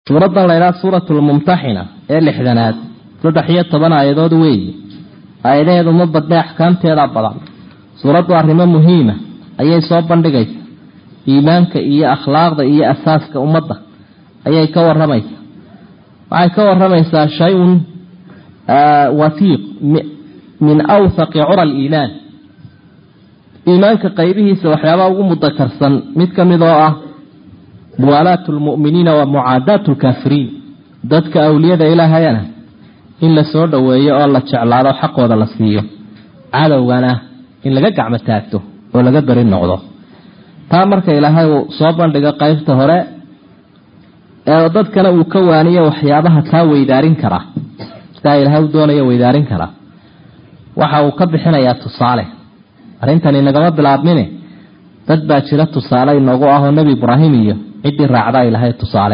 سورة الله سورة الممتحنة اللي حدنات صدحية طبعا آيادود وي آيادود مبادة أحكام تيرا بضان سورة أرهمة مهمة أي صوبا لغيث إيمانك إيا أخلاق إيا أساسك أمضة أي كور رميس وعي كور رميس شيء وثيق من أوثق عرى الإيمان إيمانك قيبه سوحيابه مذكرسا مثل مضاء موالاة المؤمنين ومعاداة الكافرين ذاتك أولياء إلهينا إن لسورة ويا الله تعالى حق وذا لسيه عدوانا إن لقى عمتاته ولا قدر النقضة تامرك إلهي صوبا لقى قيبته هراء ذاتك لو كوانية وحيابها تاوي دارين كرا تا إلهي دونية ويدارين كرا وحاو كبحنا يا تصالح أرنتني نقمت بالعبميني تدبات شلت تصالح إنه النبي إبراهيمية عدي الرعداء إلهي تصالح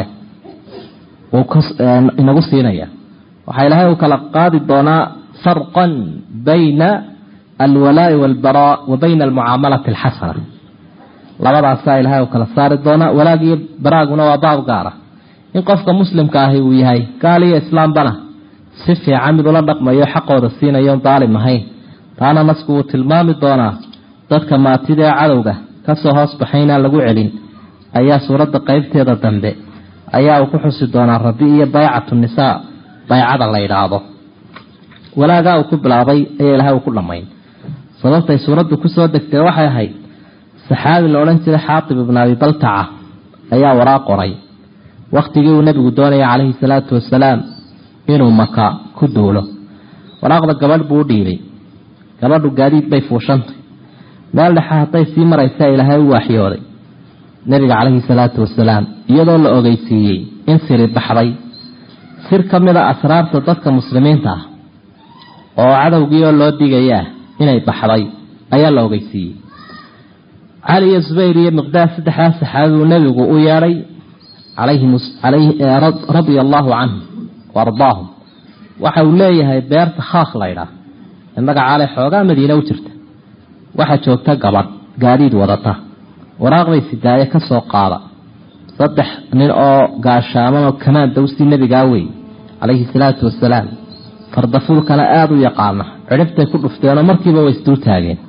inagu siinaya waxa ilaahay uu kala qaadi doonaa farqan bayna alwalaa walbaraa wa bayna almuaamalati alhasana labadaas ilaahay uu kala saari doonaa walaagi baraaguna waa baab gaar ah in qofka muslimka ah uu yahay qaaliya islaam bana si fiican mid la dhaqmayo xaqooda siinayo daalim ahayn taana nasku tilmaami doonaa dadka maatida cadawga ka soo hoos baxayna lagu celin ayaa suurada qaybteeda dambe ayaa uu ku xusi doonaa rabbi iyo bay'atu nisaa bay'ada la yiraahdo walaaga uu ku bilaabay ee ilaahay uu ku dhameeyay sababtay suuradu ku soo degtay waxay ahayd saxaabi la oran jiray Xaatib ibn Abi Balta'a ayaa waraaq qoray waqtigii uu nabigu doonay kaleey salaatu wasalaam inuu Maka ku duulo waraaqda gabadh buu dhiibay gabadhu gaadiid bay fuushantay meel dhaxaatay si maraysa ilaahay uu waxyooday nabiga kaleey salaatu wasalaam iyadoo la ogeysiiyay in sir baxday sir kamida asraarta dadka muslimiinta ah oo cadawgiyo loo digaya inay baxday ayaa la ogeysiiyay Ali Zubayr iyo Miqdaad saddex saxaabi nabigu u yeeray alayhi radiyallahu anhu wardaahum waxa uu leeyahay beerta khaaq layra magaca leh xoogaa Madiina u jirta waxa joogta gabadh gaadiid wadata waraaqday sidaaya ka soo qaada saddex nin oo gaashaamo kamaan dawsi nabiga way alayhi salaatu wasalaam fardafuul kana aad u yaqaan ciribtay ku dhufteen markiiba way isdul taageen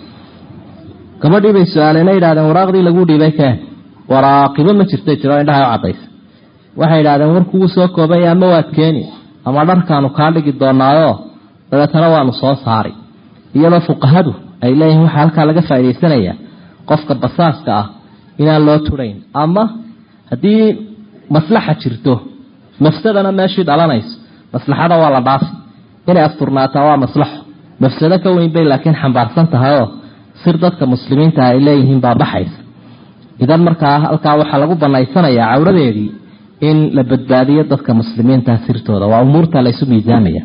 gabadhii bay su'aalanay yiraahdeen waraaqdii lagu dhiibay ka waraaqiba ma jirtay jiro indhaha cadays waxay yiraahdeen warkuu soo koobay ama waad keeni ama dharkaanu ka dhigi doonaayo dadana waanu soo saari iyadoo fuqahadu ay leeyihiin waxa halka laga faa'iideysanaya qofka basaaska ah inaan loo turayn ama hadii maslaxa jirto mafsadana meeshii dhalanayso maslaxada waa la dhaaf inay asturnaata waa maslaxo mafsada ka weyn bay laakiin xambaarsan tahay oo sir dadka muslimiinta ay leeyihiin baa baxaysa idan markaa halka waxa lagu banaysanayaa cawradeedii in la badbaadiyo dadka muslimiinta sirtooda waa umuurta la isu miisaamaya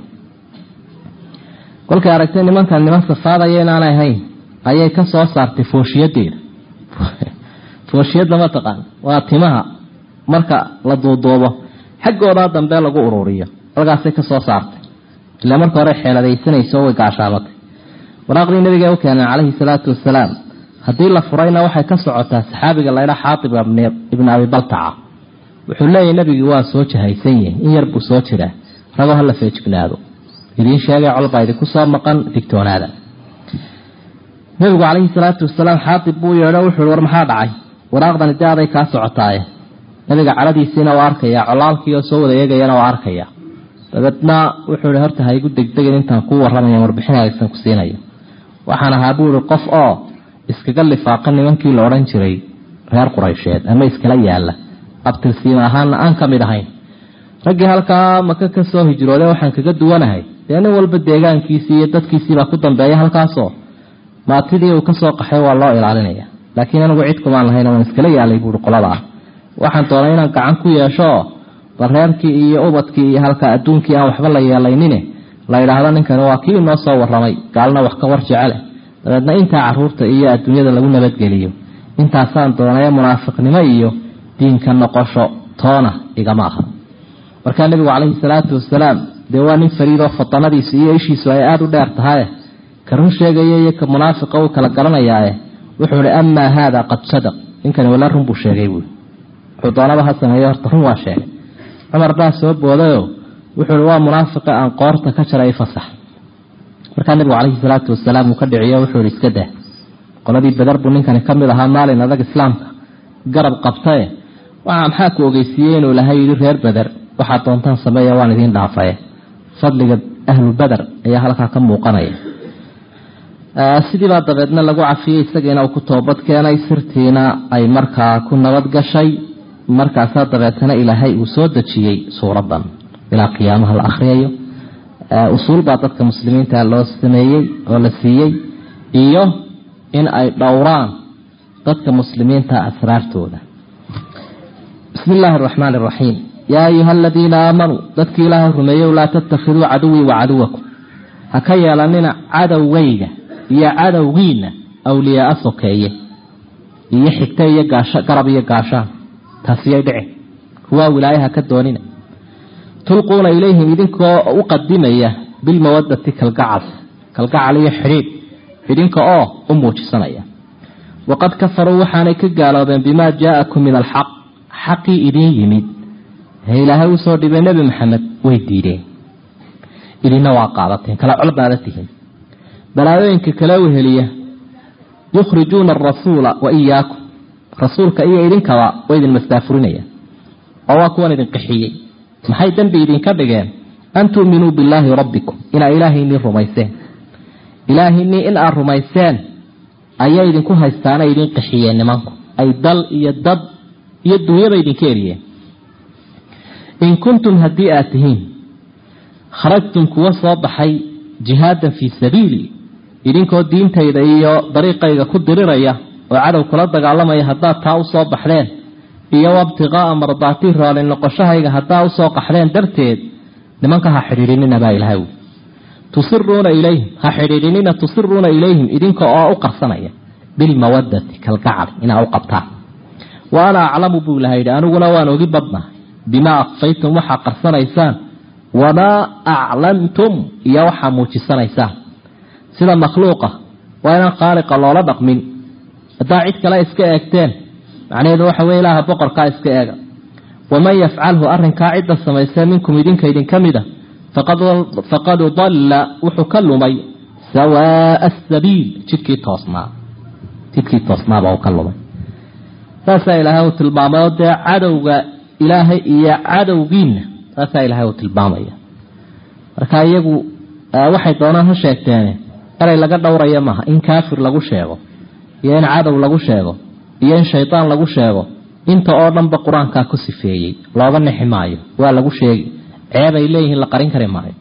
kolka aragtay niman safaadaya inaan ahayn ayay ka soo saartay fooshiyadeeda fooshyada ma taqaan waa timaha marka la duudoobo xaggooda dambe lagu ururiyo halkaasay ka soo saartay ilaa marka hore xeeladaysanayso way gaashaamatay waraaqdii nabiga uu keenay kaleey salaatu wasalaam hadii la furayna waxay ka socotaa saxaabiga la yiraahdo Xaatib ibn Abi Balta'a wuxuu leeyahay nabigu waa soo jahaysan yahay in yar buu soo jiraa rago hal feejignaado idin sheegay colbaydi ku soo maqan digtoonaada nabigu kaleey salaatu wasalaam Xaatib buu yeeray wuxuu war maxaa dhacay waraaqdan daaday ka socotay nabiga caladiisina waa arkaya colaalkiyo soo wada eegayana waa arkaya dadna wuxuu horta haygu degdegin intaan ku warramayo warbixinaysan ku siinayo waxaan ahaa buu qof oo iskaga lifaaqan nimankii la oran jiray reer Quraysheed ama iskala yaala abtirsiin ahaan aan kamid ahayn ragii halka Maka ka soo hijrooday waxaan kaga duwanahay nin walba deegaankiisa iyo dadkiisa ku dambeeyay halkaasoo maatidii uu ka soo qaxay waa loo ilaalinaya laakiin anagu cid kuma lahayn oo iskala yaalay buu qolada waxaan doonay inaan gacan ku yeesho bareerkii iyo ubadkii iyo halka adduunkii aan waxba la yeelaynin la yiraahdo ninkan waa kii noo soo warramay gaalna wax ka war jecel dadna inta caruurta iyo adduunyada lagu nabadgeliyo intaasaan doonay munaafiqnimo iyo diinka noqosho toona igama aha marka nabigu kaleey salaatu wasalaam deewaanin fariido fatanadiisa iyo ishiisu ay aad u dheer tahay karun sheegay iyo ka munaafiqa uu kala garanayaa wuxuu leeyahay amma hada qad sadaq in kan wala run buu sheegay wuxuu doonaba ha sameeyo horta run waa sheegay عمر baa soo boodayo wuxuu waa munaafiq aan qoorta ka jaray fasax marka nabiga kaleey salaatu wasalaam uu ka dhiciyo wuxuu iska daa qoladii badar buu ninkan kamid ahaa maalin adag islaamka garab qabtay waxa maxaa ku ogeysiyeen oo lahay reer badar waxa doontaan sameeyo waan idin dhaafay fadliga ahlu badar ayaa halka ka muuqanaya sidii baa dabeedna lagu cafiyay isageena uu ku toobad keenay sirtiina ay markaa ku nabad gashay markaas dabeetana ilaahay uu soo dajiyay suuradan ila qiyaamaha la akhriyo usul baa dadka muslimiinta loo sameeyay oo la siiyay iyo in ay dhowraan dadka muslimiinta asraartooda bismillaahir rahmaanir rahiim yaa ayyuhalladheena aamanu dadkii ilaahay rumeeyo la tattakhiduu aduwwi wa aduwwakum haka yeelanina cadawgayga iyo cadawgiina awliyaa sokeeye iyo xigtay iyo gaasha garab iyo gaashaan taasiyay dhici kuwa wilaayaha ka doonina tulquuna ilayhim idinkoo u qadimaya bil mawaddati kalgacal iyo xiriir idinka oo u muujisanaya waqad kafaru waxaanay ka gaaloobeen bima jaakum min alhaq xaqi idin yimid ilaahay u soo dhibay nabi maxamed way diideen idina waa qaadateen kala culbaadatihin balaayinka kala weheliya yukhrijuuna ar-rasuula wa iyyakum rasuulka iyo idinka waa idin mastaafurinaya oo waa kuwan idin qixiyay maxay dambi idin ka dhigeen antu minu billahi rabbikum ila ilaahini rumayseen ilaahini in aad rumayseen ayay idinku haystaan idin qixiyeen nimanku ay dal iyo dad iyo dunyada idin keeriyeen in kuntum hadiatihin kharajtum kuwa soo baxay jihaadan fi sabiili idinkoo diintayda iyo dariiqayga ku diriraya oo cadow kula dagaalamaya hadaa taa u soo baxdeen iyo wabtiqaa mardaati raalin noqoshahayga hadaa u soo qaxdeen darteed nimanka ha xiriirinina baa ilaahay tusirruuna ilayhim ha xiriirinina tusirruuna ilayhim idinka oo u qarsanaya bil mawaddati kalgacal ina u qabtaan wa ana a'lamu bi lahayda anuguna waan ogi badna bima aqfaytum waxa qarsanaysaan wama a'lantum ya waxa muujisanaysaan sida makhluuqa waa inaan khaaliqa loola dhaqmin hadaa cid kale iska eegteen macnaheedu waxa weey ilaaha boqorka iska eega wama yaf'alhu arrinka cid sameeyay minkum idinka idin kamida faqad dalla wuxukalumay sawaa as-sabil jidkii toosnaa baa kalumay taasa ilaahay tilmaamay cadawga ilaahay iyo cadawgiina taasa ilaahay tilmaamaya marka iyagu waxay doonaan sheegteen aray laga dhowrayo ma in kaafir lagu sheego iyo in cadow lagu sheego iyo in shaytaan lagu sheego inta oo dhanba quraanka ku sifeeyay looga niximaayo waa lagu sheegay ceebay leeyihiin la qarin kare maayo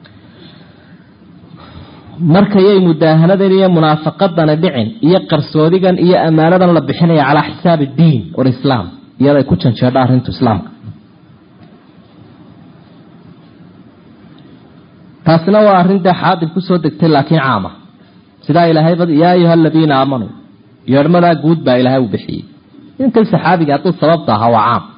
marka ay mudaahanadeen iyo munaafaqadan dhicin iyo qarsoodigan iyo amaanadan la bixinaya ala xisaab diin oo islaam iyada ku janjeedha arinta islaamka taasna waa arinta xaadib ku soo degtay laakiin caama sida ilaahay bad yaa ayyuhalladheena aamanu yarmada guud baa ilaahay u bixiyay inta saxaabiga aad sababta ha waa caam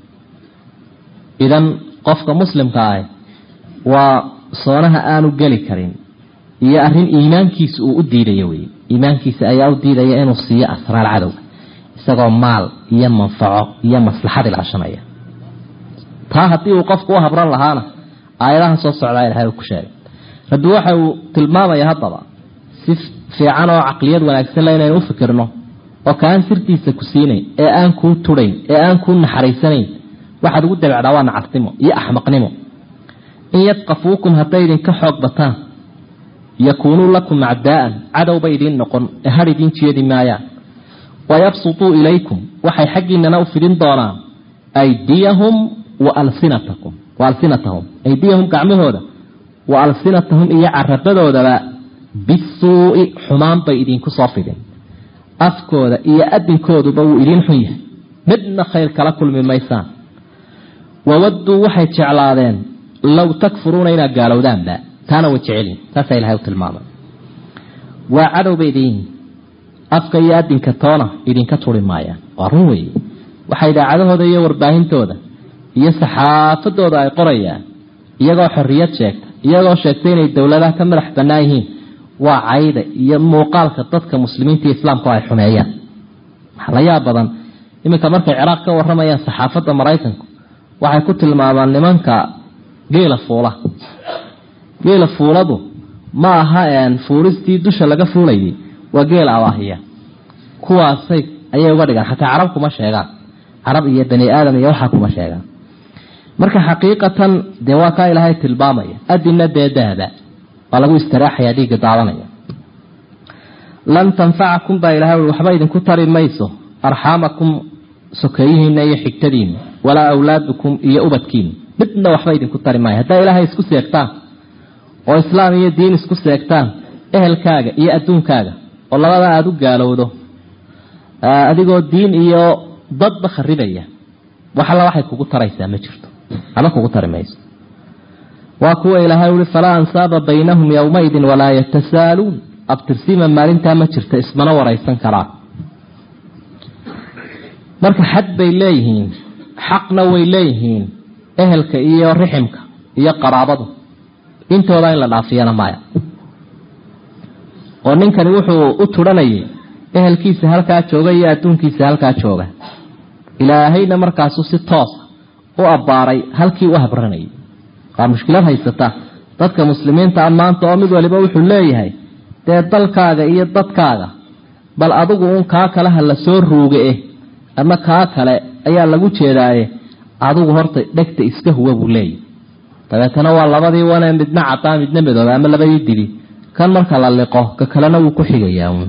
idan qofka muslimka ah waa soonaha aanu gali karin iyo arin iimaankiisa uu u diidayo weey iimaankiisa ayaa u diidaya inuu siiyo asraar cadow isagoo maal iyo manfaco iyo maslaxad ilaashanaya taa hadii uu qofku u habran lahaana aayadaha soo socda ilaahay ku sheegay rabbi waxa uu tilmaamaya hadaba si fiican oo aqliyad wanaagsan leeyahay inuu fikirno oo kaan sirtiisa ku siinay ee aan ku tureyn ee aan ku naxariisanayn waxaad ugu dabacdaa waa nacastimo iyo axmaqnimo in yaqafuukum hadaydin ka xoog bataan yakunu lakum a'daan cadow baydin noqon haridin jeedi maaya wayabsutu ilaykum waxay xaqiinana u fidin doonaan aydiyahum wa alsinatahum aydiyahum gacmahooda wa alsinatahum iyo carabadooda bisuu'i xumaan bay idin ku soo fidin afkooda iyo adinkooduba uu idin xun yahay midna khayr kala kulmi maysaan wawaddu waxay jeclaadeen law takfuruuna ina gaalowdaanba taana wajcelin taasa ilaahay tilmaamay waa cadow baydin afka iyo adinka toona idinka turi maayaan waa run weey waxay daacadahooda iyo warbaahintooda iyo saxaafadooda ay qorayaan iyagoo xorriyad sheegta iyagoo sheegtay inay dawladaha ka madax banaan yihiin waa cayda iyo muuqaalka dadka muslimiinta islaamka ay xumeeyaan waxa la yaab badan iminka markay Ciraaq ka waramayaan saxaafadda Mareykanka waxay ku tilmaamaan nimanka geela fuuladu ma aha fuulistii dusha laga fuulayay waa geel awaahiya kuwaasay ayay uga dhigaan xataa carab kuma sheegaan carab iyo bani aadam iyo waxa kuma sheegaan marka xaqiiqatan de waa ka ilaahay tilmaamaya adina deedaada waa lagu istiraaxaya dhiiga daawanaya lan tanfa'akum ba ilaahay waxba idin ku tari mayso arhamakum sokeeyina iyo xigtadiin wala awlaadukum iyo ubadkiin midna waxba idin ku tari maayo hadaa ilaahay isku seegtaan oo islaam iyo diin isku seegtaan ehelkaaga iyo adduunkaaga oo labada aad u gaalowdo adigoo diin iyo dad kharibaya waxa la waxay kugu taraysaa ma jirto ama kugu tarimayso waa kuwa ilaahay uu fala ansaaba baynahum yawmaydin wala yatasaalun abtirsima maalinta ma jirto ismana waraysan karaa marka xad bay leeyihiin xaqna way leeyihiin ehelka iyo riximka iyo qaraabadu intooda in la dhaafiyana maaya oo ninkani wuxuu u turanayay ehelkiisa halka jooga iyo adduunkiisa halka jooga ilaahayna markaas si toos u abaaray halkii u habranay waa mushkilad haysata dadka muslimiinta amaanta oo mid waliba wuxuu leeyahay dalkaaga iyo dadkaaga bal adigu un ka kala hal soo ruuge ama ka kale ayaa lagu jeedaaye adigu horta dhegta iska huwa buu leeyahay tabeetana waa labadii wana midna cadaan midna midooba ama labadii dili kan marka la liqo ka kalena uu ku xigayaa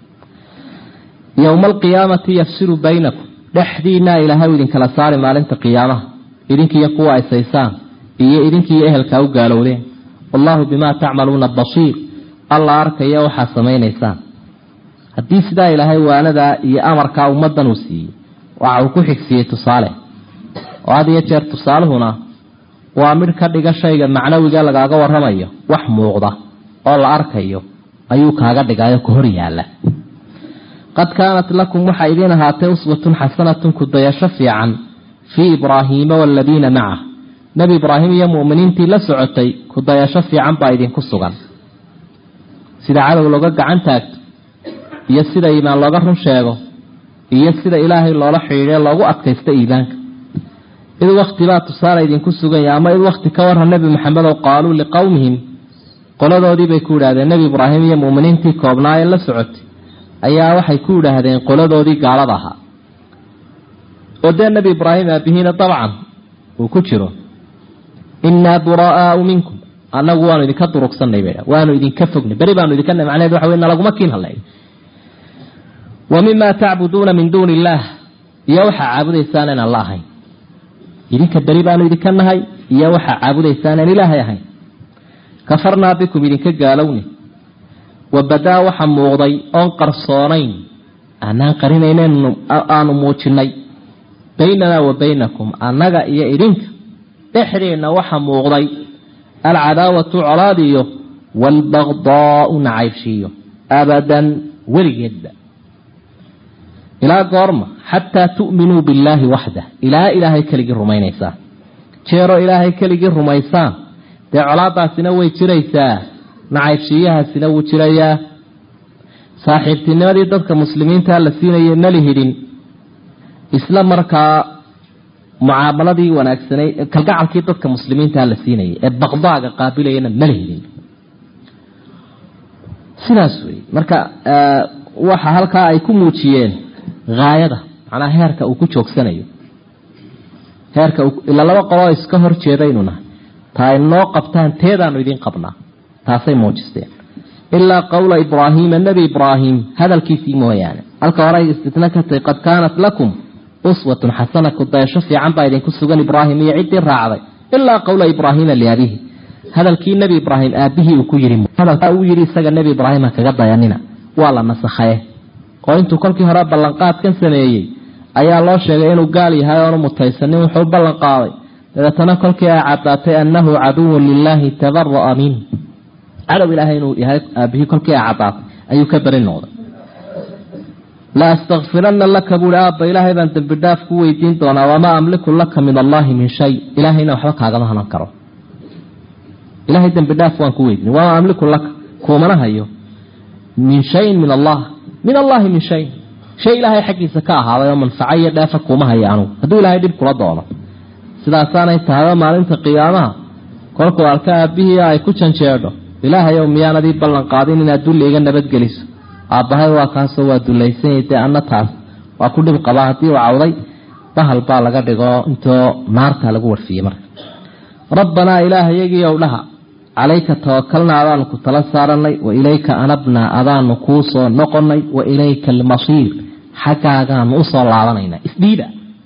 يوم القيامة يفسر بينكم دحدينا إلى هؤلاء كلا صار مالنت قيامة إذنك يقوى السيسان إذنك يأهلك أو قالوا ليه والله بما تعملون البصير الله أرك يوحى سمين إيسان الديس دا إلى هؤلاء وأنا دا يأمرك أمدا نسي وعوكوحك سيه تصالح وهذا يتجر تصالح هنا وأمرك ديك الشيء معنوي قال لك أقوى رميه وحموغضة الله أرك أيوك هذا ديك كهري الله قد كانت لكم محايدين هاتي أسوة حسنة كدياش فيعا في إبراهيم والذين معه نبي إبراهيم يا مؤمنين تلسعتي كدياش فيعا بايدين كسوغان سيدا عالو لغاق عن تاكت يسيدا إيمان لغاهم شاقو يسيدا إلهي الله رحيري الله أتكيست إيبانك إذ وقت لا تصار إيدين كسوغان يا أما إذ وقت كورها النبي محمد وقالوا لقومهم قولوا ذو دي بيكود هذا النبي إبراهيم يا مؤمنين تكوبنا يلسعتي ayaa waxay ku yiraahdeen qoladoodii gaalada ahaa oo nabi ibraahim abihiina dabcan uu ku jiro inna buraa'u minkum anagu waanu idinka durugsanay waanu idinka fognay bari baanu idinka macnaheedu waxa weeyna laguma kiin halay wa mimma ta'buduna min duni illah ya waxa caabudaysaan in allah ahay idinka bari baanu idinka nahay ya waxa caabudaysaan in ilaahay ahay kafarna bikum idinka gaalowni وبدا وحموغدي أن قرصونين أنا قرينين أن موجني بيننا وبينكم أننا إيا إرنك إحرينا وحموغدي العداوة عرادية والبغضاء نعيشية أبدا ورجد إلى قرم حتى تؤمنوا بالله وحده إلهي كلي الرمينيسان شيرو إلهي كلي الرميسان دي علاقة سنوي تريسان نعيشيها سنو جريا صاحبتنا دي dadka muslimiinta la siinay nalihidin isla marka muaabaladii wanaagsanay kalgacalkii dadka muslimiinta la siinay ee baqdaaga qaabilayna nalihidin sidaas way marka waxa halka ay ku muujiyeen gaayada ana heerka uu ku joogsanayo heerka ila laba qolo iska hor jeedaynuna taay noo qabtaan teedaanu idin qabnaa taasay muujisteen إلا قول إبراهيم النبي إبراهيم هذا الكيسي مويانا الكواري استثناء قد كانت لكم أسوة حسنة قد يشفي عن بايدين كسوغان إبراهيم يعد الرعضي إلا قول إبراهيم لأبيه هذا الكي النبي إبراهيم أبيه وكيرم هذا الكي سجى النبي إبراهيم كقضى ياننا والله نسخيه وإنتو كل كهراب بلنقات كان سنيي أي الله شيئين وقالي هاي متيسنين وحب بلنقاوي إذا تنقل كي أعطاتي أنه عدو لله تبرأ منه عرب إلهي إنه به كل كي أعطاك أي كبر النوضة لا أستغفرن لك أبو الآب إلهي بأن تبداف كوي دينتنا وما أملك لك من الله من شيء إلهي إنه حلق هذا ما هنكره إلهي تبداف وان كوي وما أملك لك كومنا هيو من شيء من الله من شيء إلهي حقي سكاها ويوم منفعي دافك وما هي عنه هدو إلهي دي بكرة دولة sidaasaanay tahay maalinta qiyaamaha kolkuu arka aabihii ay ku janjeedho ilaahayow miyaanadii ballan qaadin inaad dulli iga nabadgeliso aabbahay waa kaasoo waa dullaysanyay dee anna taas waa ku dhib qabaa haddii uu cawday bahal baa laga dhigo intoo naarta lagu warfiyey marka rabbanaa ilaahayagiiow dhaha calayka tawakalnaa adaanu ku tala saaranay wa ilayka anabnaa adaanu kuu soo noqonay wa ilayka almasiir xaggaagaanu usoo laabanaynaa isdhiiba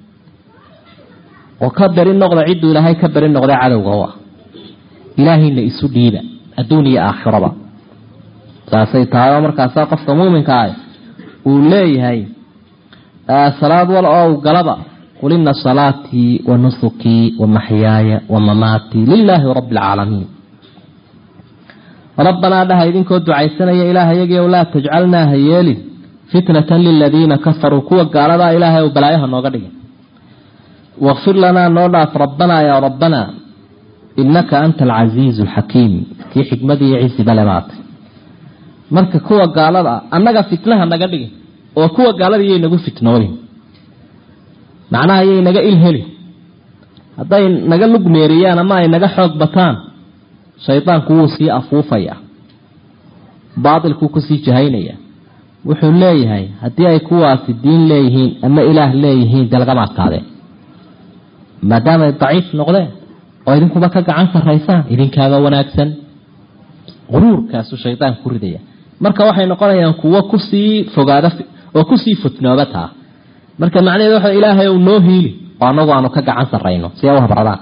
oo ka beri noqda cidduu ilaahay ka beri noqday cadowga u ah ilaahayna isu dhiiba adduun iyo aakhiraba saasay tahay oo markaasaa qofka muuminka ah uu leeyahay salaad wal oo galaba qul inna salaatii wa nusukii wa maxyaaya wa mamaatii lilaahi rabbi alcaalamiin rabbanaa dhaha idinkoo ducaysanaya ilaahayagiiow laa tajcalnaa ha yeelin fitnatan liladiina kafaruu kuwa gaaladaa ilaahay ou balaayaha nooga dhigay waqfir lanaa noo dhaaf rabbanaa yaa rabbanaa innaka anta alcasiizu alxakiim kii xikmadii iyo ciisi bale maatay marka kuwa gaalada annaga fitnaha naga dhigin oo kuwa gaalada iyay nagu fitnooyin macnaha iyay naga ilhelin hadday naga lugmeeriyaan ama ay naga xoog bataan shaydaanku wuu sii afuufaya baatilkuu kusii jahaynaya wuxuu leeyahay haddii ay kuwaasi diin leeyihiin ama ilaah leeyihiin dee lagama adkaadeen maadaama ay daciif noqdeen oo idinkuba ka gacan sarraysaan idinkaaga wanaagsan quruurkaasuu shaydaanku ku ridaya marka waxay noqonayaan kuwo kusii fogaada oo kusii futnooba taa marka macnaheedu waxa ilaahay uu noo hiili oo anagu aanu ka gacan sarrayno si ay u habradaan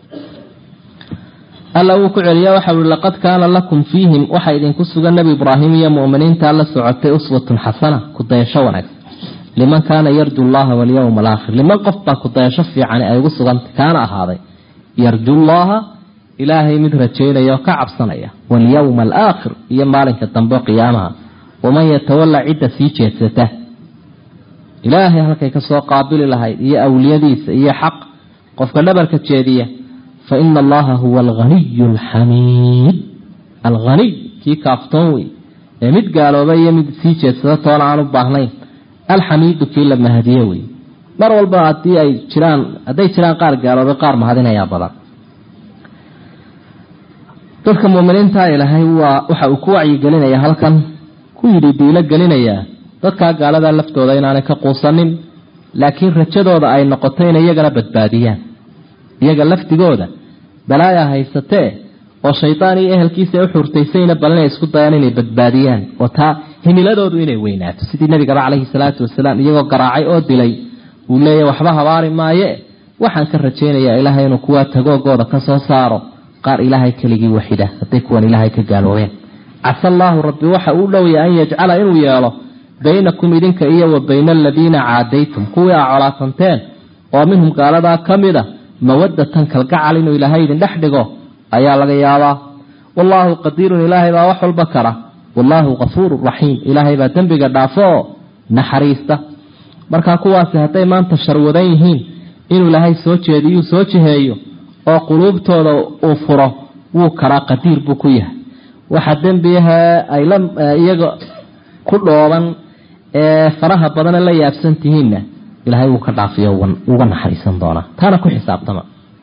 alla uu ku celiya waxa uu laqad kaana lakum fiihim waxa idinku sugan nabi ibraahim iyo muuminiinta la socotay uswatun xasana ku dayasho wanaagsan liman kaana yarju allaha wal yawm al aakhir liman qofba ku dayasho fiican ay ugu sugan kaana ahaaday yarju allaha ilaahay mid rajeynaya ka cabsanaya wal yawm al aakhir iyo maalinka dambe qiyaamaha waman yatawalla idda fi jeesata ilaahay halkay ka soo qaabili lahayd iyo awliyadiisa iyo xaq qofka dhabarka jeediya fa inna allaha huwa al-ghaniy al-hamid al-ghaniy ki kaaftoon ee mid gaaloobay iyo mid sii jeedsada toona aan u baahnayn al-hamid ki la mahadiye way mar walba hadii ay jiraan qaar gaaloobay qaar mahadinaya badan dadka muuminiinta ilaahay waxa uu ku wacyi gelinaya halkan ku yiri diila gelinaya dadka gaalada laftooda inaanay ka quusanin laakiin rajadooda ay noqotay in iyagana badbaadiyaan iyaga laftigooda balaaya haysatee oo shaydaan iyo ehelkiisa u xurtaysayna balna isku dayaan inay badbaadiyaan oo taa himiladoodu inay weynaato sidii nabiga calayhi salaatu wasalaam iyagoo garaacay oo dilay uu leeyahay waxba habaari maaye waxaan ka rajaynayaa ilaahay inuu kuwa tagoogooda ka soo saaro qaar ilaahay keligii waxida haday kuwan ilaahay ka gaaloobeen asallaahu rabbi waxa uu dhowyaa an yajcala inuu yeelo baynakum idinka iyo wa bayna alladina caadaytum kuwa aclaasanteen oo minhum gaalada kamida mawaddatan kalgacal inuu ilaahay idin dhex dhigo ayaa laga yaabaa wallahu qadirun ilaahay baa wax walba kara wallahu ghafuurur rahiim ilaahay baa dambiga dhaafo naxariista marka kuwaasi haday maanta sharwadan yihiin inuu ilaahay soo jeediyo soo jiheeyo oo quluubtooda uu furo wuu kara qadiir buu ku yahay waxa dambiyaha ay iyaga ku dhooban ee faraha badan la yaabsantihiina ilaahay uu ka dhaafiyo uga naxariisan doona taana ku xisaabtama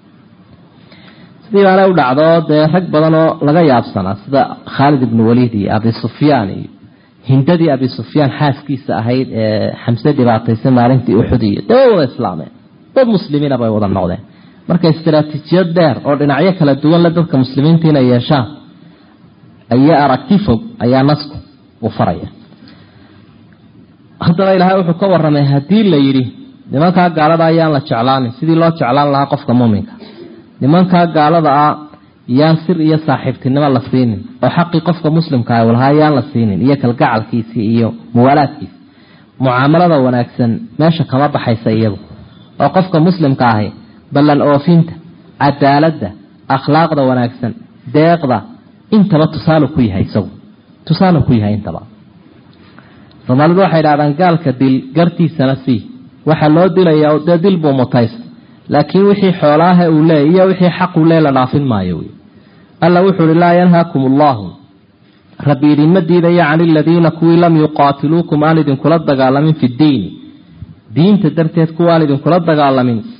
sidii baa u dhacdo dee rag badan oo laga yaabsana sida Khalid ibn Walid iyo Abi Sufyan iyo hindadii Abi Sufyan xaaskiisa ahayd ee Xamse dhibaataysan maalintii Uhud iyo dawlada islaamee dad muslimiin bay wada noqdeen marka istiraatiijiyad dheer oo dhinacyo kala duwan la dadka muslimiinta inay yeeshaan ayaa aragti fog ayaa nasku u faraya haddana ilaahay wuxuu ka waramay hadii la yiri nimanka gaalada ayaan la jeclaan sidii loo jeclaan lahaa qofka muuminka nimanka gaalada ah yaan sir iyo saaxiibtinimo la siinin oo xaqi qofka muslimka ah walaha yaan la siinin iyo kalgacalkiisa iyo muwaalaadkiisa muaamalada wanaagsan meesha kama baxaysa iyagu oo qofka muslimka ah ballan oofinta cadaaladda akhlaaqda wanaagsan deeqda intaba tusaale ku yahay intaba Soomaalidu waxay yiraahdaan gaalka dil gartiisana si waxa loo dilayaa oo dil buu mutays laakiin wixii xoolaha uu leeyahay wixii xaq uu leeyahay la dhaafin maayo alla wuxuu la yanhaakumullahu rabbi diimadiida yaani alladina kuwi lam yuqatilukum alidin kula dagaalamin fi diin diinta darteed kuwa alidin kula dagaalamin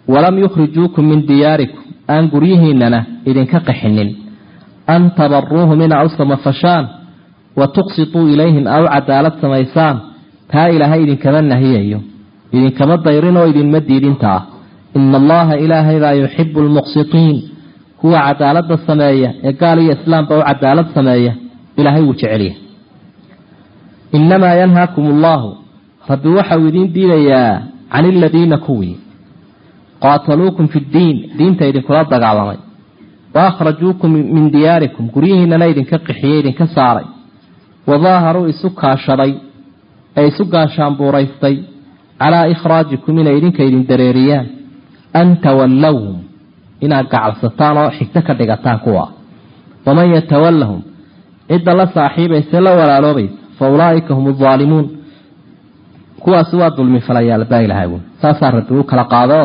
walam yukhrijuukum min diyaarikum aan guryihiinana idinka qaxinin an tabaruuhum ina u samafashaan wa tuqsituu ilayhim aw cadaalad samaysaan taa ilaahay idinkama nahiyayo idinkama dayrin oo idinma diidintaa ina allaha ilaahay baa yuxibu lmuqsitiin kuwa cadaalada sameeya ee gaal iyo islaamba u cadaalad sameeya ilaahay wuu jecelyahay inamaa yanhaakum allahu rabbi waxau idiin diidayaa can aladiina kuwii qaataluukum fi ddiin diinta idinkula dagaalamay wa akhrajuukum min diyaarikum guryihiinana idinka qixiyey idinka saaray wadaaharuu isu kaashaday ee isu gaashaanbuuraystay calaa ikhraajikum inay idinka idin dareeriyaan an tawallawhum inaad gacalsataan oo xigto ka dhigataan kuwa waman yatawallahum cidda la saaxiibaysa la walaaloobaysa fa ulaa'ika hum aldaalimuun kuwaasi waa dulmi falayaal baa ilahay wy saasaa rabbi u kala qaado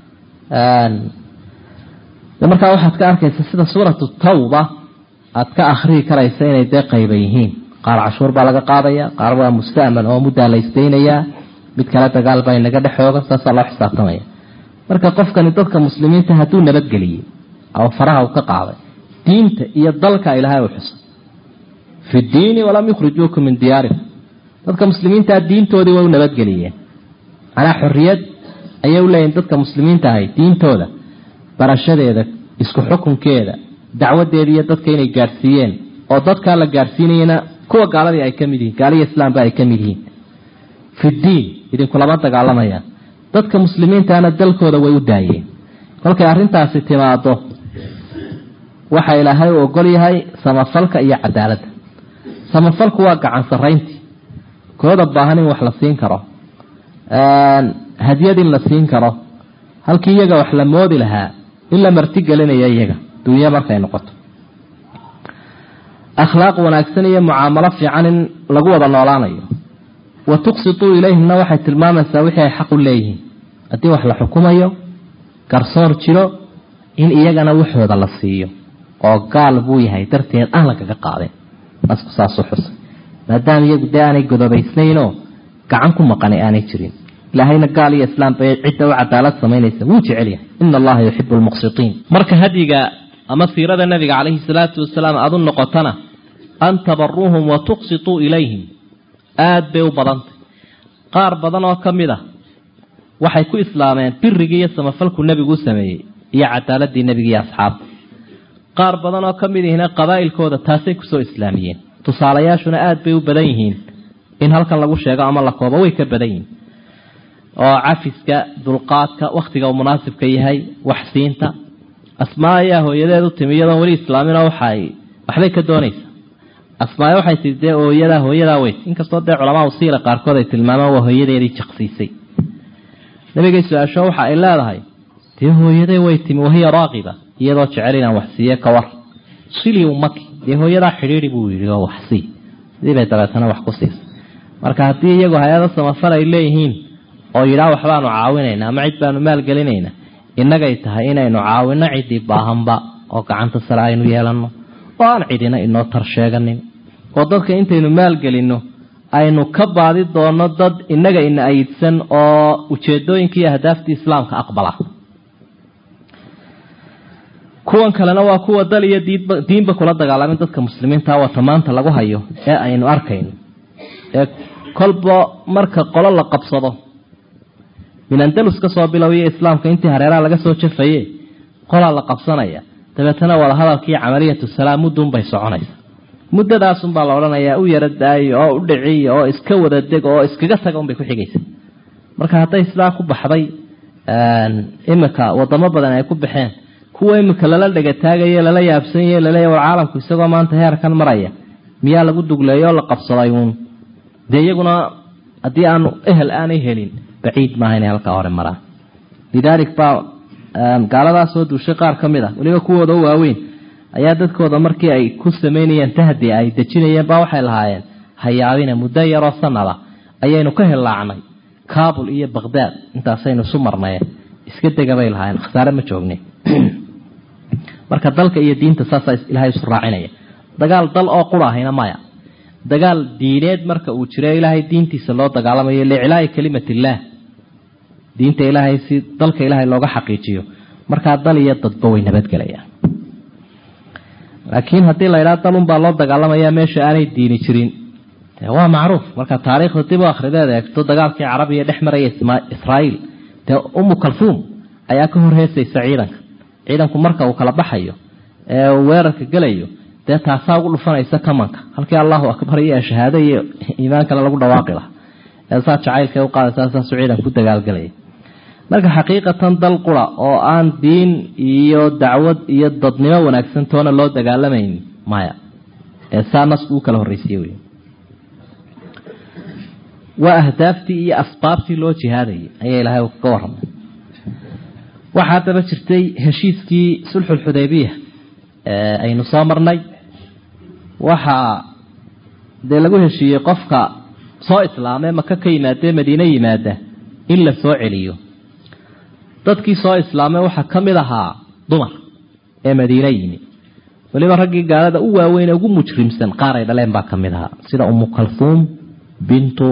markaa waxaad ka arkaysa sida suuratu tawba aad ka akhriyi karaysa inay dee qayba yihiin qaar cashuur baa laga qaadaya qaar waa musta'man oo muddaa la isdaynayaa mid kale dagaal baa inaga dhexooga saasaa loo xisaabtamaya marka qofkani dadka muslimiinta hadduu nabadgeliyey oo faraha uu ka qaaday diinta iyo dalka ilaahay u xuso fi ddiini walam yukhrijuukum min diyaarikum dadka muslimiintaa diintoodii way u nabadgeliyeen manaa xorriyad ayay u leeyihin dadka muslimiinta ahay diintooda barashadeeda isku xukunkeeda dacwadeeda iyo dadka inay gaadhsiiyeen oo dadkaa la gaadhsiinayana kuwa gaaladii ay ka mid yihiin gaaliya islaamba ay ka mid yihiin fi ddiin idinkulama dagaalamayaan dadka muslimiintaana dalkooda way u daayeen kolkay arrintaasi timaado waxa ilaahay u ogol yahay samafalka iyo cadaaladda samafalku waa gacan sarrayntii kooda baahan in wax la siin karo hadyad in la siin karo halkii iyaga wax la moodi lahaa in la martigelinaya iyaga dunya markay noqoto akhlaaq wanaagsan iyo mucaamalo fiican in lagu wada noolaanayo wa tuqsituu ilayhimna waxay tilmaamaysaa wixii ay xaq u leeyihiin haddii wax la xukumayo garsoor jiro in iyagana waxooda la siiyo oo gaal buu yahay darteed aan lagaga qaadin asku saasuu xusay maadaama iyagu dee aanay godobaysnaynoo gacan ku maqani aanay jirin ilaahayna gaal iyo islaam bay cidda u cadaalad samaynaysa wuu jecel yahay ina allaha yuxibu lmuqsitiin marka hadiga ama siirada nabiga calayhi salaatu wasalaam aad u noqotana an tabaruuhum wa tuqsituu ilayhim aad bay u badantay qaar badan oo ka mid a waxay ku islaameen birigii iyo samafalku nebigu u sameeyey iyo cadaaladii nebiga iyo asxaabta qaar badan oo ka mid ihina qabaa'ilkooda taasay kusoo islaamiyeen tusaalayaashuna aad bay u badan yihiin in halkan lagu sheego ama la koobo way ka badan yihiin oo cafiska dulqaadka wakhtiga uu munaasibka yahay waxsiinta asmaa ayaa hooyadeed u timi iyadoon weli islaamina waxbay ka doonaysa asmaa waxay tii dee hooyadaa weys inkastoo dee culamaa usiila qaarkood ay tilmaamaan waa hooyadeedii jaqsiisay nabigay su-aasho waxa ay leedahay dee hooyaday way timi wahiya raaqiba iyadoo jecel inaan waxsiiye ka war silii umaki dee hooyadaa xidhiidhi buu yidhi oo waxsii sidii bay dabeetana wax ku siisay marka haddii iyagu hay-ada samafal ay leeyihiin oo yidhaah waxbaanu caawinayna ama cid baanu maalgelinayna innagay tahay inaynu caawino ciddii baahanba oo gacanta sare aynu yeelanno oo aan cidina inoo tar sheeganin oo dadka intaynu maalgelinno aynu ka baadi doonno dad innaga ina ayidsan oo ujeedooyinkii iyo ahdaaftii islaamka aqbala kuwan kalena waa kuwa dal iyo diinba kula dagaalamin dadka muslimiinta wata maanta lagu hayo ee aynu arkayno ee kolba marka qolo la qabsado min andalus ka soo bilowiya islaamka intii hareeraha laga soo jafaye qolaa la qabsanaya dabeetana wada hadalkii camaliyatu salaam muddun bay soconaysa muddadaasunbaa la odhanayaa u yara daayo oo u dhiciyo oo iska wada deg oo iskaga taga unbay ku xigaysa marka hadday sidaa ku baxday imika wadamo badan ay ku baxeen kuwa imika lala dhegataagaye lala yaabsanye laleeya war caalamku isagoo maanta heerkan maraya miyaa lagu dugleeyo oo la qabsaday uun dee iyaguna haddii aanu ehel aanay helin baciid maaha inay halkaa hore maraan lidaalik baa gaaladaas soo duushay qaar ka mid a weliba kuwooda u waaweyn ayaa dadkooda markii ay ku samaynayeen tahdi ay dejinayeen baa waxay lahaayeen hayaabina muddo yaroo sanada ayaynu ka hilaacnay kaabul iyo baqdaad intaasaynu isu marnay iska dega bay lahaayeen khasaare ma joogne marka dalka iyo diinta saasaa ilaahay isu raacinaya dagaal dal oo qurahayna maya dagaal diineed marka uu jiro ilaahay diintiisa loo dagaalamayo licilaahi kalimat illaah diinta ilaahay si dalka ilaahay looga xaqiijiyo markaa dal iyo dadba way nabadgelayaan. laakiin haddii la yidhaha dalun baa loo dagaalamayaa meesha aanay diini jirin waa macruuf. marka taariikhda dib u akhrideed eegto dagaalkii carabiya dhex maraya israa'iil dee Umm Kalthum ayaa ka horheysaysa ciidanku marka uu kala baxayo ee weerarka galayo dee taasaa ugu dhufanaysa kamanka halkii Allahu akbar iyo shahaado iyo iimaan kale lagu dhawaaqi lahaa ee saa jacaylka u qaadaysa saas ciidan ku dagaalgalay. marka xaqiiqatan dal qura oo aan diin iyo dacwad iyo dadnimo wanaagsan toona loo dagaalamayn maya ee saanas uu kala horreysiyay waa ahdaaftii iyo asbaabtii loo jihaaday ayaa Ilaahay ka warramay. waxaa daba jirtay heshiiskii sulxul Hudaybiyah aynu soo marnay waxa lagu heshiiyay qofka soo islaamay Maka ka yimaada Madiina yimaada in la soo celiyo. dadkii soo islaamay waxa kamid ahaa dumar ee Madiina yimi waliba raggii gaalada u waaweyn ugu mujrimsan qaar ay dhaleen baa kamid ahaa sida Umm Kalthum bintu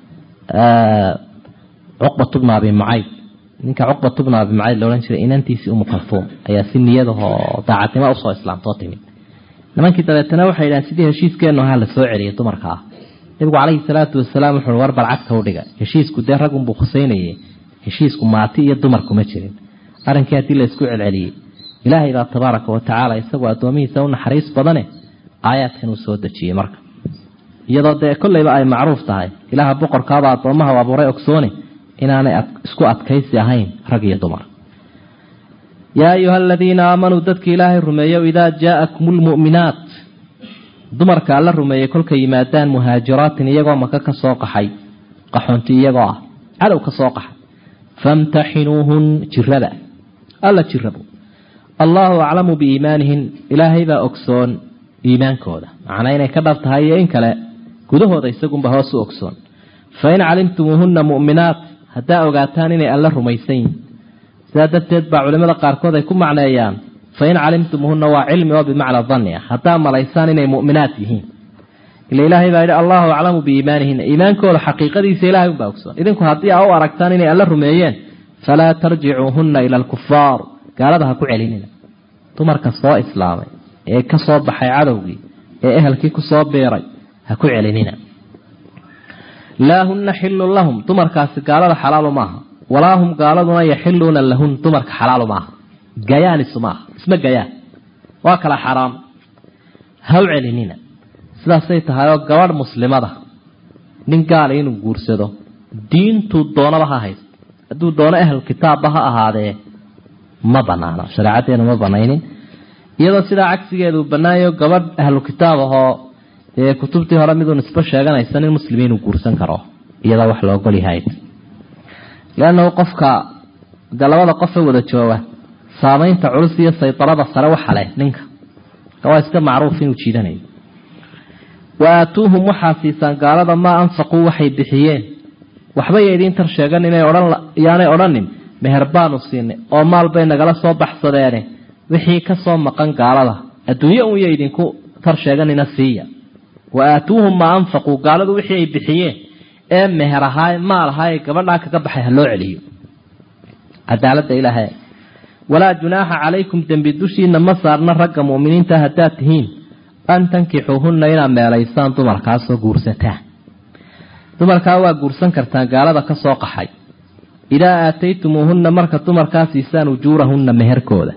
Uqbah ibn Abi Mu'ayth. ninka Uqbah ibn Abi Mu'ayth loolan jiray inantiisi Umm Kalthum ayaa si niyadaha daacadnimo u soo islaamtay timid. nimankii dabeetana waxay yiraahdeen sidii heshiiskeenu ahaa la soo celiyay dumarka ah. Nabigu calayhi salaatu wasalaam wuxuu war balcadka u dhigay heshiisku dee rag buu khuseynayay heshiisku maati iyo dumarku ma jirin. arrinkii hadii la isku celceliyay Ilaahay baa tabaaraka wa tacaala isagoo addoomihiisa u naxariis badane aayaadkan uu soo dejiyay marka iyadoo dee kullayba ay macruuf tahay Ilaaha boqorkaaba addoomaha waa abuuray ogsooni inaanay isku adkaysi ahayn rag iyo dumar. yaa ayuha alladhiina aamanuu dadka Ilaahay rumeeyo idaa jaa'akumul mu'minaat dumarka alla rumeeyay kolka yimaadaan muhaajiraatin iyagoo Maka ka soo qaxay qaxoonti iyagoo ah cadow ka soo qaxay famtahinuhun jirada alla jirabo Allahu a'lamu biimaanihin Ilaahay baa ogsoon iimaankooda macna inay ka dhabtahay in kale gudahooda isagunba hoos u ogsoon. fa in calimtumuhunna mu'minaat hadaa ogaataan inay alla rumaysan saadatteed baa culimada qaarkood ay ku macneeyaan fa in calimtumuhunna waa cilmi oo bimacna dhanni hadaa malaysaan inay mu'minaat yihiin Ilaahay baa yidhi Allahu a'lamu biimaanihin iimaankooda xaqiiqadiisa Ilaahay baa ogsoon. idinku hadii aad aragtaan inay alla rumeeyeen fala tarji'uhunna ila al-kuffar gaalada ha ku celinina. dumarka soo islaamay ee ka soo baxay cadowgii ee ehelkii ku soo beeray ha ku celinina. laa hunna xillun lahum dumarkaasi gaalada xalaal ma aha walaa hum gaaladuna yaxilluuna lahun dumarka xalaal ma aha gayaan isma gayaan waa kala xaraam ha u celinina. sidaasay tahay oo gabadh muslimada nin gaal inuu guursado diintu doonaba ha haysto hadduu doono ahal kitaabba ha ahaadee ma banaana shariicadeena ma banaynin iyadoo sidaa cagsigeedu banaayo gabadh ahlu kitaab ahoo ee kutubtii hore miduu nisbo sheeganaysan in muslimiin uu guursan karo iyadoo wax loo gol yahay laana qofka galabada qof wada jooga saameynta culus iyo saytarada sare waxa leh ninka waa iska macruuf inuu jiidanayo. waatuhum waxaasiisan gaalada ma anfaquu waxay bixiyeen waxba yeedin tar sheegan inay yaanay odhanin meherbaanu siinay oo maal bay nagala soo baxsadeen wixii ka soo maqan gaalada adduunyo uu yeedinku tar sheegan ina siiya. waatuhum ma anfaquu gaaladu wixii ay bixiyeen ee meherahay maalahay gabadha kaga baxay loo celiyo cadaalada Ilaahay. walaa junaaha calaykum dambi dushiina ma saarna ragga muuminiinta hadaa tihiin an tankixuhunna ina meelaysaan dumarkaas oo guursataan. dumarkaa waa guursan kartaan gaalada ka soo qaxay idaa aataytumuhunna marka dumarkaas siisaan ujuurahunna meherkooda.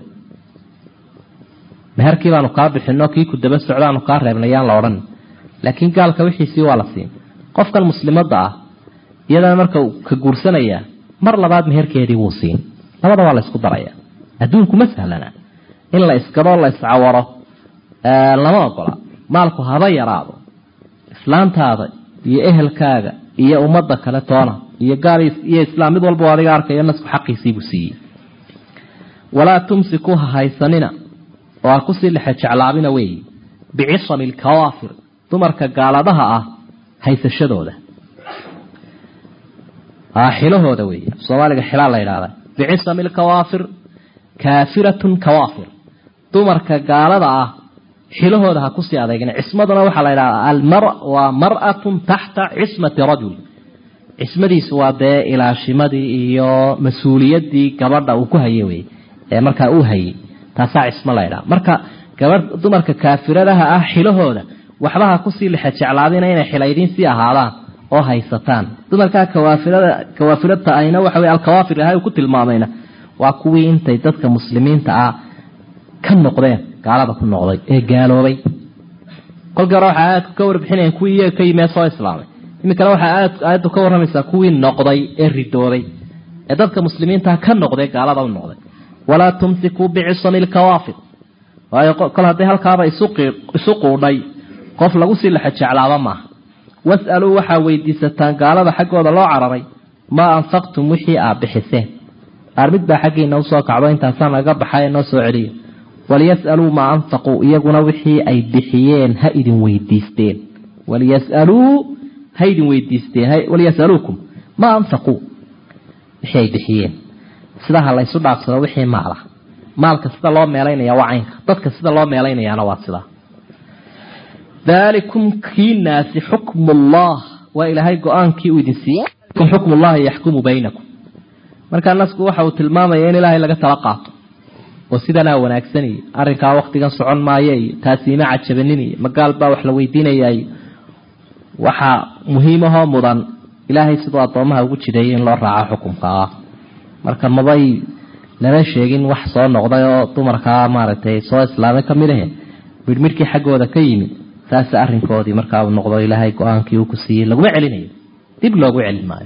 meherkii baanu kaa bixino kii ku daba socdaanu kaa reebnayaan la odhan laakiin gaalka wixiisii waa la siin. qofkan muslimada ah iyadana marka ka guursanaya mar labaad meherkeedii wuu siin. labada waa la isku daraya adduunku ma sahlana in la iskado la iscawaro lama ogola. maalku haba yaraado islaantaada iyo ehelkaaga iyo ummadda kale toona iyo gaal iyo islaam mid walba adiga arkaya nasku xaqiisii buu siiyay. walaa tumsiku haysanina oo ku sii leex jeclaabina weey bi'ismil kawaafir dumarka gaaladaha ah haysashadooda xilahooda weey Soomaaliga xilaal la yiraahdo bi'ismil kawaafir kaafiratun kawaafir dumarka gaalada ah xilahooda ha ku sii adeegna cismaduna waxa la yiraahdaa al mar'a wa mar'atun tahta ismati rajul cismadiisu waa dee ilaashimadii iyo mas-uuliyaddii gabadha uu ku hayay wey ee markaa uu hayay taasaa cismo laydhaa marka gabadh dumarka kaafiradaha ah xilahooda waxbaha kusii lixa jeclaadina inay xilaydiin sii ahaadaan oo haysataan dumarkaa kawaafirada ayna waxa wey alkawaafir ilahay uu ku tilmaamayna waa kuwii intay dadka muslimiinta ah ka noqdeen gaalada ku noqday ee gaaloobay kolkii hore waxaa aadku ka warbixinayaan kuwii iyaga ka yimee soo islaamay iminkana waxaa aayaddu ka warramaysaa kuwii noqday ee ridoobay ee dadka muslimiinta ka noqday gaalada u noqday walaa tumsikuu bicisami lkawaafir waayo kol hadday halkaaba isu quudhay qof lagu sii laxa jeclaaba maaha was'aluu waxaa weydiisataan gaalada xaggooda loo cararay maa anfaqtum wixii aad bixiseen mid baa xaggiina usoo kacdo intaasaa naga baxay noo soo celiyo waliyas'aluu maa anfaquu iyaguna wixii ay bixiyeen ha idin weydiisteen waliyas'aluukum maa anfaquu wixii ay bixiyeen sidaha laysu dhaafsado wixii maala maalka sida loo meelaynaya waa caynka dadka sida loo meelaynayaana waa sidaa daalikum kiinaasi xukmullah waa ilaahay go-aankii uu idin siiyey xukmullahi yaxkumu baynakum markaa nasku waxa uu tilmaamaya in ilaahay laga tala qaato oo sidanaa wanaagsan iyo arrinkaa waktigan socon maayo iyo taasiima cajabanin iyo magaal baa wax la weydiinayaa iyo waxaa muhiimahoo mudan ilaahay siduu addoomaha ugu jireeyay in loo raaco xukumka ah marka mabay lama sheegin wax soo noqday oo dumarkaa maaragtay soo islaamay ka mid ahe midhmidhkii xaggooda ka yimid taasi arrinkoodii markaa uu noqdo ilaahay go-aankii uu ku siiyey laguma celinayo dib loogu celin maayo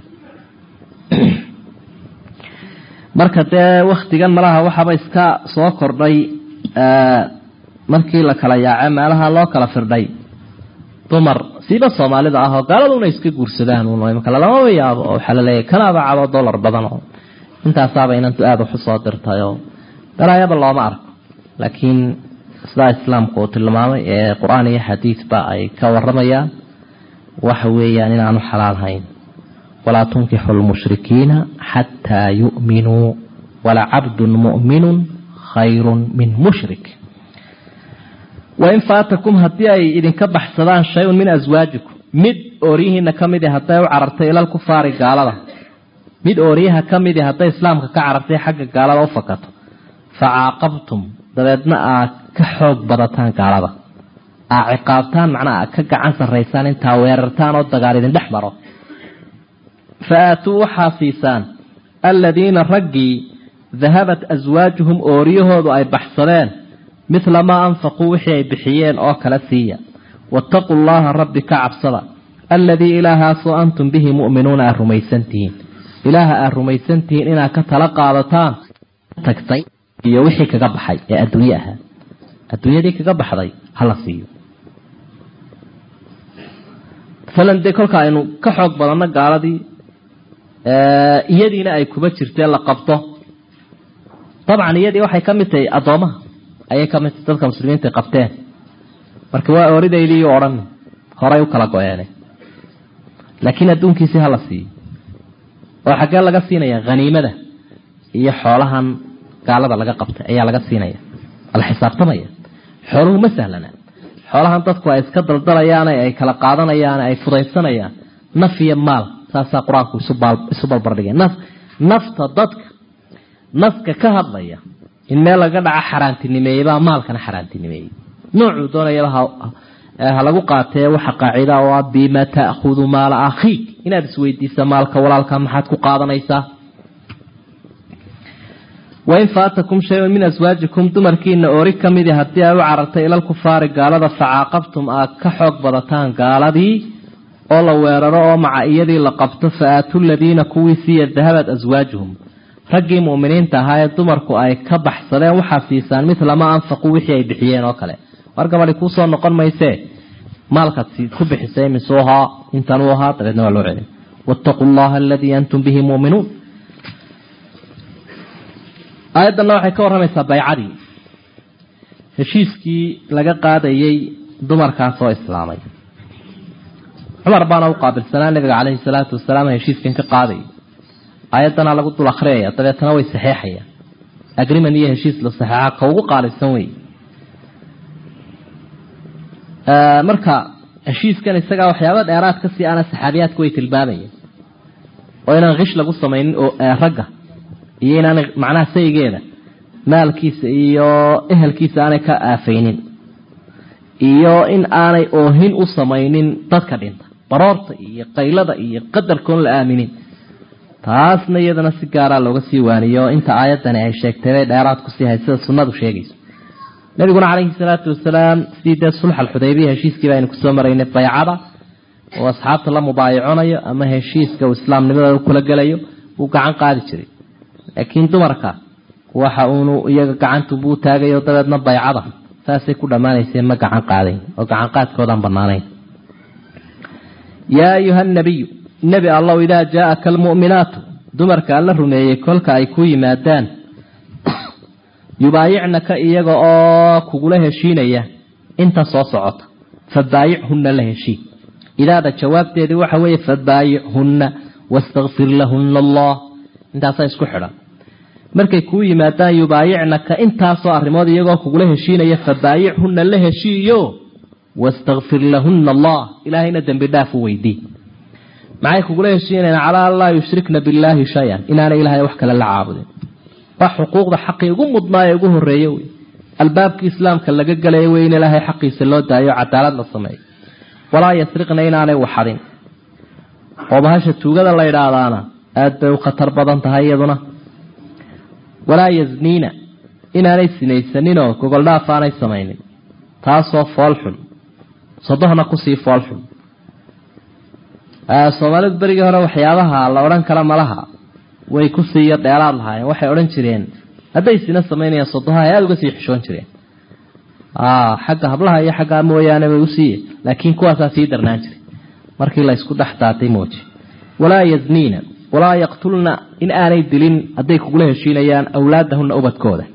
marka dee waktigan malaha waxaaba iska soo kordhay markii la kala yaacay meelaha loo kala firdhay dumar siiba soomaalida ah oo gaaladuna iska guursadaan imaka lalama yaabo oo waxaa laleeyahay kanaaba cabo dollar badan oo intaasaaba inantu aada wax usoo dirtay oo dalaayaba looma arko laakiin sidaa islaamku uu tilmaamay ee qur-aan iyo xadiidba ay ka waramayaan waxa weeyaan inaanu xalaal hayn walaa tunkixu lmushrikiina xataa yu'minuu walacabdun mu'minun khayrun min mushrik wain faatakum haddii ay idinka baxsadaan shay-un min aswaajikum mid ooryihiina ka midi hadday u carartay ilal kufaari gaalada mid ooryaha ka midi hadday islaamka ka carartay xagga gaalada u fakato facaaqabtum dabeedna aad ka xoog badataan gaalada aad ciqaabtaan macnaa aad ka gacan sarraysaan intaa weerartaan oo dagaal idin dhex maro fa aatuu waxaa siisaan aladiina raggii dahabat aswaajuhum ooriyahoodu ay baxsadeen midla maa anfaquu wixii ay bixiyeen oo kala siiya waataquu llaha rabbi ka cabsada alladii ilaahaasoo antum bihi mu'minuuna aad rumaysantihiin ilaaha aad rumaysantihiin inaad ka tala qaadataan tagtay iyo wixii kaga baxay ee adduunye ahaa adduunyadii kaga baxday hala siiyo masalan dee kolka aynu ka xoog badanno gaaladii iyadiina ay kuba jirteen la qabto dabcan iyadii waxay ka mid tahay addoomaha ayay ka mid tahay dadka muslimiinta qabteen marka waa ooridaydii iyo odhan horay u kala go-eene laakiin adduunkiisii hala siiyo oo xaggee laga siinaya haniimada iyo xoolahan gaalada laga qabtay ayaa laga siinaya la xisaabtamaya xooluhu ma sahlana xoolahan dadku ay iska daldalayaan ay kala qaadanayaan ay fudaysanayaan naf iyo maal saasaa qur-aanku isu balbardhigay nafta dadka nafka ka hadlaya in meel laga dhaca xaaraantinimeeyey baa maalkana xaaraantinimeeyey noocuu doonayaba ha lagu qaatee waxa qaacida oo ah bima ta'khudu maala akhiik inaad isweydiisa maalka walaalka maxaad ku qaadanaysaa wain faatakum shayun min aswaajikum dumarkiina oori ka midi haddii ay u carartay ilal kufaari gaalada facaaqabtum aad ka xoog badataan gaaladii oo la weeraro oo maca iyadii la qabto fa aatu ladiina kuwii siiya dahabad aswaajuhum raggii mu'miniinta ahaa ee dumarku ay ka baxsadeen waxaa siisaan midla ma anfaquu wixii ay bixiyeen oo kale war gabadhi kuu soo noqon maysee maalkaad ku bixisay misuu ahaa intanuu ahaa dabeedna waa loo celin waataquu allaha aladii antum bihi mu'minuun aayaddanna waxay ka warramaysaa baycadii heshiiskii laga qaadayey dumarkaas oo islaamay cumar baana u qaabilsanaa nabiga calayhi salaatu wasalaam heshiiskan ka qaadayay aayaddana lagu dul akhriyaya dabeetana way saxeexayaan agreement iyo heshiis la saxeexa ka ugu qaalisan wey marka heshiiskan isagaa waxyaaba dheeraad ka sii ana saxaabiyaadku way tilmaamayeen oo inaan qish lagu sameeynin oo ragga iyo inaan macnaha saygeeda maalkiisa iyo ehelkiisa aanay ka aafaynin iyo in aanay oohin u samaynin dadka dhinta baroorta iyo qaylada iyo qadarkoon la aaminin taasna iyadana si gaara looga sii waaniyo inta aayadani ay sheegtay dheeraad ku sii hay sida sunnadu sheegayso nabiguna calayhi salaatu wasalaam sidii sulh al-Hudaybiya heshiiskii baynu ku soo maraynay bay'ada oo asxaabta la mubaayiconayo ama heshiiska islaamnimada kula galayo uu gacan qaadi jiray laakiin dumarka waxa uu iyaga gacantu buu taagayo dabeedna bay'ada taasay ku dhamaanaysay ma gacan qaaday oo gacan qaadkoodan banaanayn yaa ayuha nabiy nabi allah idaa jaa'aka almu'minaatu dumarka alla rumeeyay kolka ay ku yimaadaan yubaayicnaka iyaga oo kugula heshiinaya inta soo socota fabaayichunna la heshii idaada jawaabteedii waxa weeye fabaayichunna wastaghfir lahunna allah intaas isku xidhan markay ku yimaadaan yubaayicnaka intaasoo arrimood iyagoo kugula heshiinaya fabaayichunna la heshiiyo wastaghfir lahunna allah ilaahayna dambi dhaaf u weydii maxay kugula heshiinayaan calaa allah yushrikna billaahi shay-an inaanay ilaahay wax kale la caabudin waa xuquuqda xaqii ugu mudnaa ee ugu horreeya wey albaabkii islaamka laga galaya wey in ilaahay xaqiisa loo daayo cadaalad la sameeyo walaa yasriqna inaanay waxadin oo bahasha tuugada la yidhaahdaana aad bay u khatar badan tahay iyaduna walaa yazniina inaanay sinaysaninoo gogoldhaaf aanay samaynin taasoo foolxun sodohna kusii foolxun soomaalidu berigii hore waxyaabaha la odhan kala malaha way ku siiyo dheeraad lahaayeen waxay odhan jireen hadday sina samaynayaan sodoha ay aada uga sii xishoon jireen xagga hablaha iyo xagga mooyaane way u siiye laakiin kuwaasaa sii darnaan jiray markii la isku dhex daatay mooji walaa yazniina walaa yaqtulna in aanay dilin hadday kugula heshiinayaan awlaadahunna ubadkooda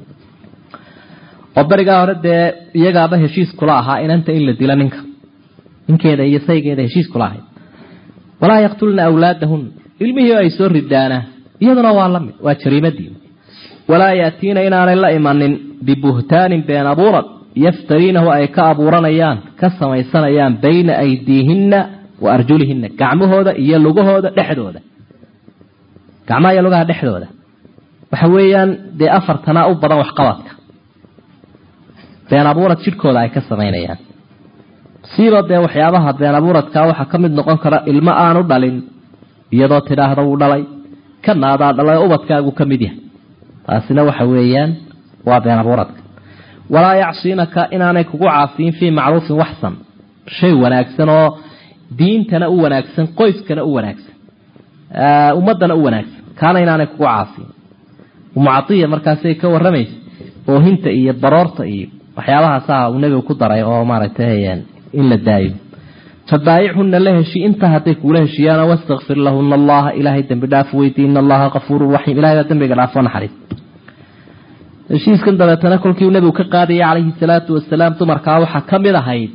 oo berigaa hore dee iyagaaba heshiis kula ahaa inanta in la dila ninkeeda iyo saygeeda heshiis kula ahayd walaa yaqtulna awlaadahun ilmihii ay soo ridaana iyaduna waa la mid waa jariimadii walaa yaatiina inaanay la imanin bibuhtaanin been abuurad yaftariinahu ay ka abuuranayaan ka samaysanayaan bayna aydiihinna wa arjulihinna gacmahooda iyo lugahooda dhexdooda gacmaha iyo lugaha dhexdooda waxa weeyaan dee afartana u badan waxqabadka been abuurad jidhkooda ay ka samaynayaan siiba dee waxyaabaha been abuuradka waxaa ka mid noqon kara ilmo aanu dhalin iyadoo tidhaahda wuu dhalay kanaadaa dhalay ubadkaagu ka mid yahay taasina waxa weeyaan waa been abuuradka walaa yacsiinaka inaanay kugu caasiin fii macruufin waxsan shay wanaagsan oo diintana u wanaagsan qoyskana u wanaagsan ummadana u wanaagsan kaana inaanay kugu caasiin umucadiya markaasay ka waramaysa oohinta iyo baroorta iyo waxyaabahaasa uu nabigu ku daray oo maaragtay in la daayo fabaayichunna la heshii inta hadday kula heshiiyaan wastaghfir lahunna allah ilaahay dambi dhaaf weydii inna allaha ghafuurur rahiim ilaahay dambiga dhaafo naxariis heshiiskan dabeetana kolkii uu nabigu ka qaadayay calayhi salaatu wasalaam dumarkaa waxaa ka mid ahayd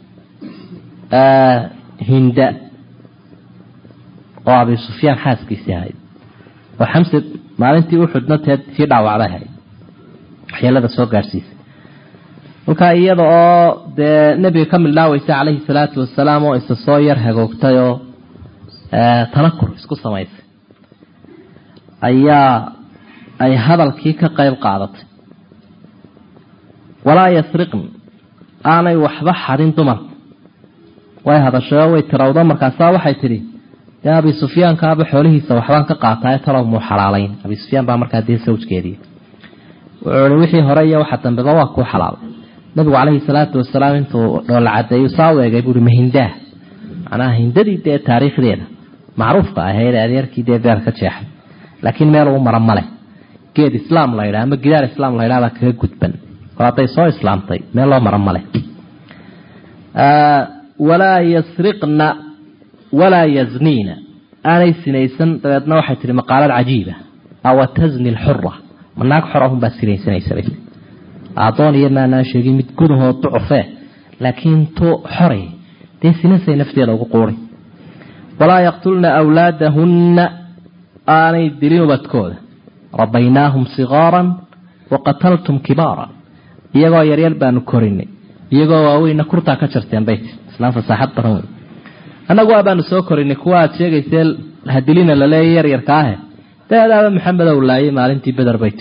hinda oo abi sufyaan xaaskiisii ahayd oo xamse maalintii uxudna tii dhaawacday ahayd waxyeelada soo gaadhsiisay kolkaa iyada oo dee nebiga ka mildhaawaysa calayhi salaatu wasalaam oo isa soo yar hagoogtay oo tanakur isku samaysay ayaa ay hadalkii ka qayb qaadatay walaa yasriqn aanay waxba xadin dumarka way hadashay way tirawdo markaasaa waxay tidhi yaa abi sufyaankaaba xoolihiisa waxbaan ka qaataay talow muu xalaalayn abi sufyaan baa markaa dee sawjkeedii wuxuu wixii hore iyo waxa dambeba waa ku xalaalay nabigu calayhi salaatu wasalaam intuu dhoola cadeeyo saa u eegay buuri mahindaa macnaha hindadii dee taariikhdeeda macruufka ahayd adeerkii dee beer ka jeexay laakiin meel uu mara male geed islaam la yidhaha ama gidaar islaam la yidhaha baa kaga gudban oo hadday soo islaamtay meel loo mara male walaa yasriqna walaa yazniina aanay sinaysan dabeedna waxay tihi maqaalad cajiiba awa tazni alxura ma naag xorahun baa sinaysanaysa adoon iyo maanaan sheegin mid gudahood ducufee laakiin tu xoray dee sinasay nafteeda ugu quuray walaa yaqtulna awlaadahunna aanay dilin ubadkooda rabaynaahum sigaaran waqataltum kibaaran iyagoo yaryar baanu korinay iyagoo waaweyna kurtaa ka jarteen bayt islaam fasaaxad badan wey anagu abaanu soo korinay kuwa aad sheegaysay hadilina la leeyahay yar ka ah taada maxamed awlaayay maalintii badar bayt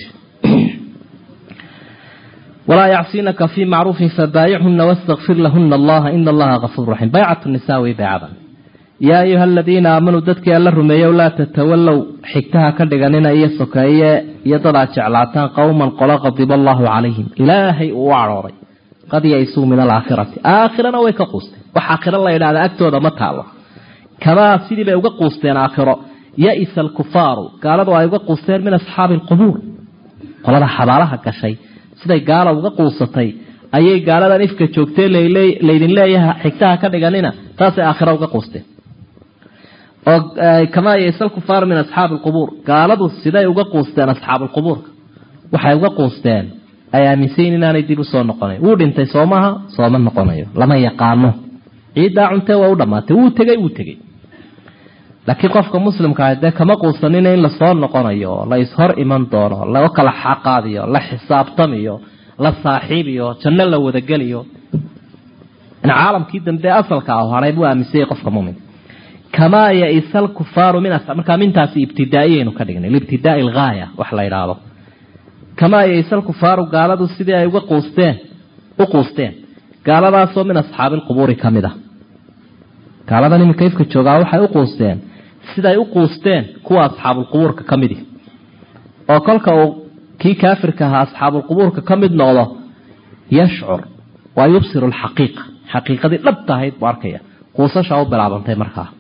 ولا يعصينك في معروف فبايعهن واستغفر لهن الله إن الله غفور رحيم. بيعة النساء بيعة. يا أيها الذين آمنوا دتك الله رميوا ولا تتولوا حكتها كدغننا يسكايه يطلع جعلاتان قوما قلا غضب الله عليهم إلهي وعراري قد يئسوا من الآخرة آخرنا ويكقوست وحاخر الله إلى أكتود متعالى كما سيدي بيوقع قوستين آخرة يئس الكفار قالوا ويوقع قوستين من أصحاب القبور قالوا حبالها كشيء siday gaala uga quusatay ayay gaalada ifka joogtay leedin leeyahay xigtaha ka dhiganina taas ay aakhira uga quusteen oo kama yeesal kufaar min ashaab alqubur gaaladu siday uga quusteen ashaab alqubur waxay uga quusteen ay aaminsan inaanay dib u soo noqonayn uu dhintay soomaha sooma noqonayo lama yaqaano ciida cunte waa u dhamaatay uu tagay laakiin qofka muslimka ah kama quusanin in la soo noqonayo la ishor iman doono la kala xaqaadiyo la xisaabtamiyo la saaxiibiyo janno la wada galiyo in caalamkii dambe asalka ah haray buu aaminsan qofka muumin kama ya'isal kufaru min asal marka mintaasi ibtidaa'iyeen ka dhignay ibtidaa'i al-ghaaya wax la yiraahdo kama ya'isal kufaru gaaladu sidii ay uga quusteen gaaladaas oo min asxaabil qubuuri kamida gaaladani ma kayfka joogaa waxay u quusteen siday u quusteen kuwa asxaabul qubuurka kamidi oo kolka uu kii kaafirka ah asxaabul qubuurka kamid noqdo yashcur wa yubsiru al-haqiqa haqiqadi dhabta ahayd barkaya quusasha u bilaabantay markaa